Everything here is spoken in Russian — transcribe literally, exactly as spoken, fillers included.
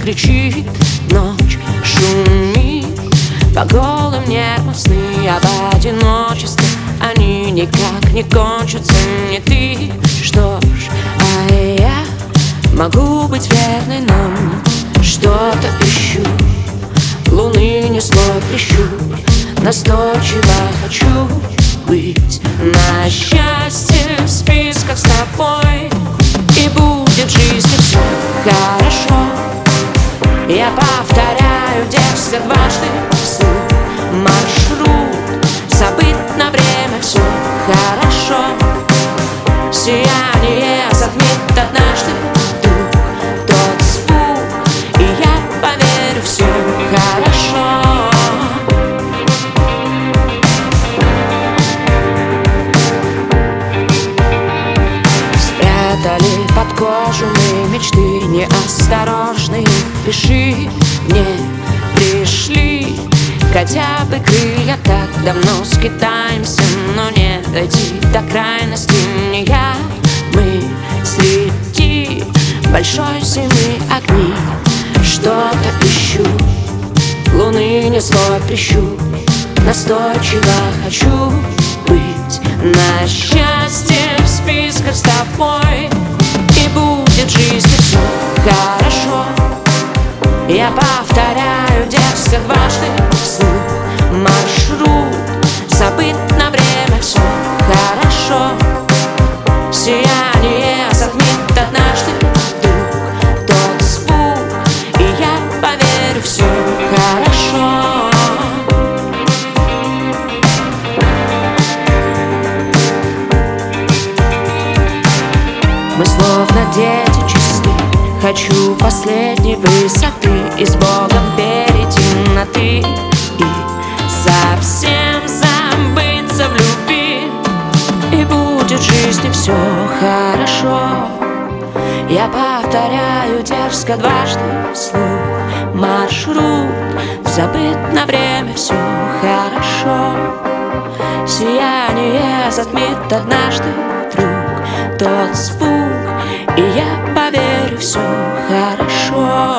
кричит, ночь шумит, по голым нервам сны об одиночестве. Они никак не кончатся, не ты. Что ж, а я могу быть верной, нам что-то ищу. Луны не слой прищур, настойчиво хочу быть на счастье в списках с тобой. И будет в жизни все хорошо. Я повторяю дерзко дважды вслух маршрут, забыт на время, все хорошо. Сияние затмит однажды вдруг тот звук, и я поверю, все хорошо. Спрятали под кожу мы мечты неосторожные. Пиши мне, пришли хотя бы крылья. Так давно скитаемся, но не дойти до крайности. Не я, мы среди большой зимы огней. Что-то ищу, луны не слой прищур, настойчиво хочу быть на счастье в списках с тобой. И будет в жизни все хорошо. Я повторяю дерзко дважды вслух маршрут, забыт на время, все хорошо. Сияние затмит однажды вдруг тот звук, и я поверю, все хорошо. Мы словно дети чисты, хочу последней высоты и с Богом перейти на ты, и совсем забыться в любви. И будет в жизни все хорошо. Я повторяю дерзко дважды вслух маршрут, забыт на время, все хорошо. Сияние затмит однажды вдруг тот звук, и я поверю, все хорошо.